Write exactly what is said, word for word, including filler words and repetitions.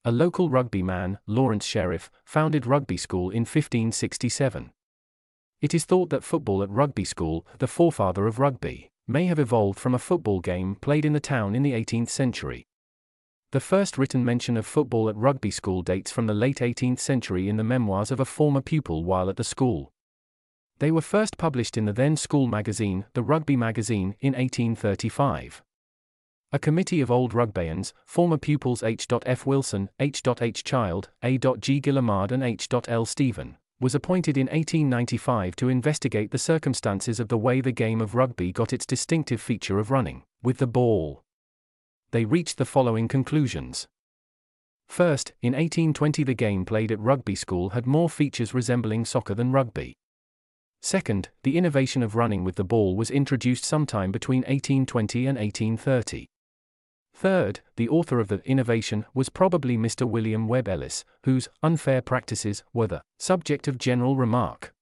A local rugby man, Lawrence Sheriff, founded Rugby School in fifteen sixty-seven. It is thought that football at Rugby School, the forefather of rugby, may have evolved from a football game played in the town in the eighteenth century. The first written mention of football at Rugby School dates from the late eighteenth century in the memoirs of a former pupil while at the school. They were first published in the then school magazine, the Rugby Magazine, in eighteen thirty-five. A committee of old Rugbeians, former pupils H F Wilson, H H Child, A G Gillamard and H L Stephen, was appointed in eighteen ninety-five to investigate the circumstances of the way the game of rugby got its distinctive feature of running with the ball. They reached the following conclusions. First, in eighteen twenty the game played at Rugby School had more features resembling soccer than rugby. Second, the innovation of running with the ball was introduced sometime between eighteen twenty and eighteen thirty. Third, the author of the innovation was probably Mister William Webb Ellis, whose unfair practices were the subject of general remark.